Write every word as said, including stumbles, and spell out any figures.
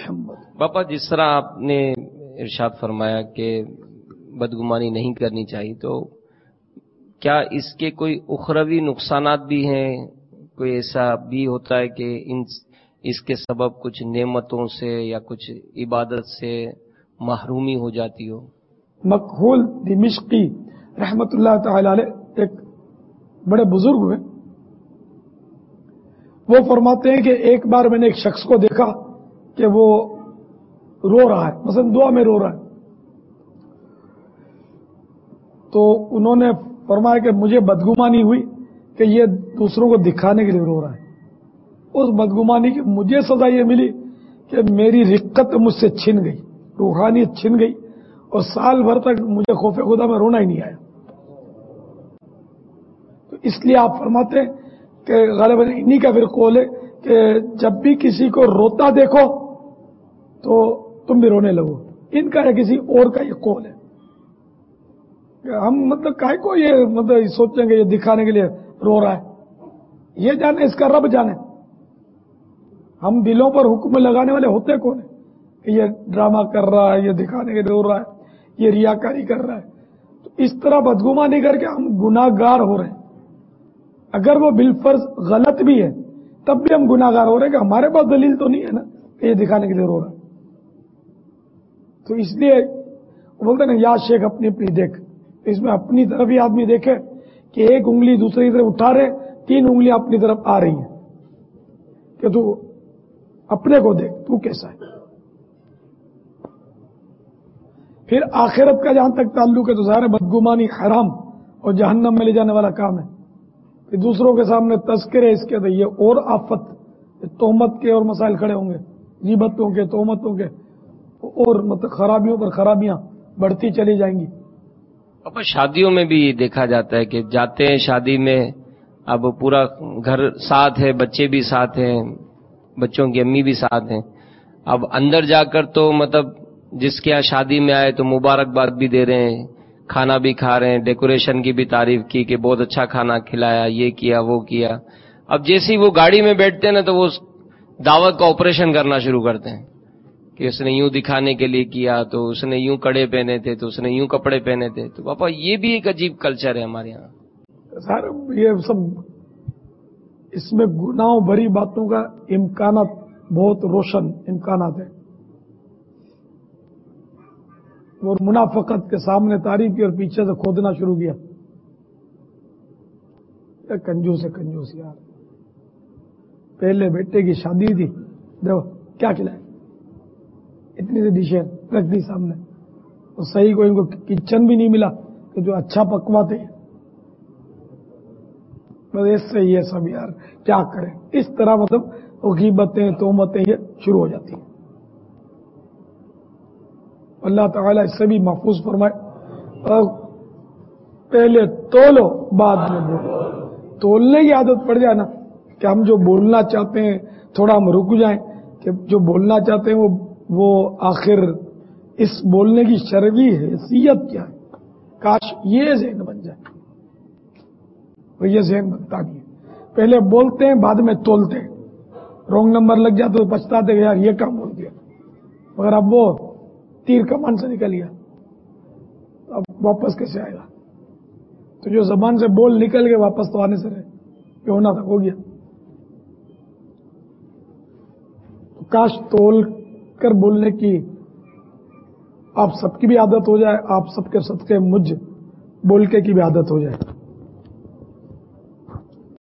محمد. باپا جس طرح آپ نے ارشاد فرمایا کہ بدگمانی نہیں کرنی چاہیے، تو کیا اس کے کوئی اخروی نقصانات بھی ہیں؟ کوئی ایسا بھی ہوتا ہے کہ ان اس کے سبب کچھ نعمتوں سے یا کچھ عبادت سے محرومی ہو جاتی ہو؟ مکحول دمشقی رحمت اللہ تعالی علیہ ایک بڑے بزرگ ہوئے، وہ فرماتے ہیں کہ ایک بار میں نے ایک شخص کو دیکھا کہ وہ رو رہا ہے، مثلا دعا میں رو رہا ہے، تو انہوں نے فرمایا کہ مجھے بدگمانی ہوئی کہ یہ دوسروں کو دکھانے کے لیے رو رہا ہے. اس بدگمانی کی مجھے سزا یہ ملی کہ میری رقت مجھ سے چھن گئی، روحانیت چھن گئی، اور سال بھر تک مجھے خوف خدا میں رونا ہی نہیں آیا. تو اس لیے آپ فرماتے ہیں کہ غالباً انہی کا پھر قول ہے کہ جب بھی کسی کو روتا دیکھو تو تم بھی رونے لگو. ان کا یا کسی اور کا یہ قول ہے. ہم مطلب کائے کو یہ مطلب سوچیں گے یہ دکھانے کے لیے رو رہا ہے، یہ جانے اس کا رب جانے. ہم دلوں پر حکم لگانے والے ہوتے کون ہیں کہ یہ ڈرامہ کر رہا ہے، یہ دکھانے کے لیے رو رہا ہے، یہ ریاکاری کر رہا ہے. تو اس طرح بدگمانی کر کے ہم گناہ گار ہو رہے ہیں. اگر وہ بالفرض غلط بھی ہے تب بھی ہم گناہ گار ہو رہے ہیں کہ ہمارے پاس دلیل تو نہیں ہے نا کہ یہ دکھانے کے لیے رو رہا ہے. تو اس لیے بولتے ہیں نا یا شیخ اپنی اپنی دیکھ. اس میں اپنی طرف ہی آدمی دیکھے کہ ایک انگلی دوسری طرف اٹھا رہے، تین انگلیاں اپنی طرف آ رہی ہیں، کہ تو اپنے کو دیکھ تو کیسا ہے. پھر آخرت کا جہاں تک تعلق ہے تو ظاہر بدگمانی حرام اور جہنم میں لے جانے والا کام ہے. کہ دوسروں کے سامنے تذکرے اس کے یہ اور آفت، تہمت کے اور مسائل کھڑے ہوں گے، غیبتوں کے، تہمتوں کے، اور مطلب خرابیوں پر خرابیاں بڑھتی چلی جائیں گی. پاپا شادیوں میں بھی دیکھا جاتا ہے کہ جاتے ہیں شادی میں، اب پورا گھر ساتھ ہے، بچے بھی ساتھ ہیں، بچوں کی امی بھی ساتھ ہیں. اب اندر جا کر تو مطلب جس کے یہاں شادی میں آئے تو مبارکباد بھی دے رہے ہیں، کھانا بھی کھا رہے ہیں، ڈیکوریشن کی بھی تعریف کی کہ بہت اچھا کھانا کھلایا، یہ کیا وہ کیا. اب جیسے ہی وہ گاڑی میں بیٹھتے ہیں نا تو وہ دعوت کا آپریشن کرنا شروع کرتے ہیں کہ اس نے یوں دکھانے کے لیے کیا، تو اس نے یوں کڑے پہنے تھے، تو اس نے یوں کپڑے پہنے تھے. تو پاپا یہ بھی ایک عجیب کلچر ہے ہمارے یہاں. سر یہ سب اس میں گناہوں بھری باتوں کا امکانات بہت روشن امکانات ہیں. اور منافقت کے سامنے تعریف کی اور پیچھے سے کھودنا شروع کیا. کنجوس ہے کنجوس یار. پہلے بیٹے کی شادی تھی، دیکھو کیا کھلائے، اتنی سی ڈشیں رکھ دی سامنے، اور صحیح کو ان کو کچن بھی نہیں ملا کہ جو اچھا پکواتے ہیں. بس اس سے یہ سب یار کیا کریں. اس طرح مطلب غیبتیں تہمتیں یہ شروع ہو جاتی ہیں. اللہ تعالیٰ اس سے بھی محفوظ فرمائے. اور پہلے تولو بعد میں بولو. تولنے کی عادت پڑ جائے نا کہ ہم جو بولنا چاہتے ہیں تھوڑا ہم رک جائیں کہ جو بولنا چاہتے ہیں وہ وہ آخر اس بولنے کی شرعی حیثیت کیا ہے. کاش یہ ذہن بن جائے. وہ یہ ذہن بنتا نہیں ہے. پہلے بولتے ہیں بعد میں تولتے ہیں. رونگ نمبر لگ جاتے تو پچھتاتے کہ یار یہ کام بول دیا، مگر اب وہ تیر کمان سے نکل گیا، اب واپس کیسے آئے گا. تو جو زبان سے بول نکل گئے واپس تو آنے سے رہے، یہ ہونا تھا ہو گیا. تو کاش تول کر بولنے کی آپ سب کی بھی عادت ہو جائے، آپ سب کے صدقے مجھ بول کے کی بھی عادت ہو جائے.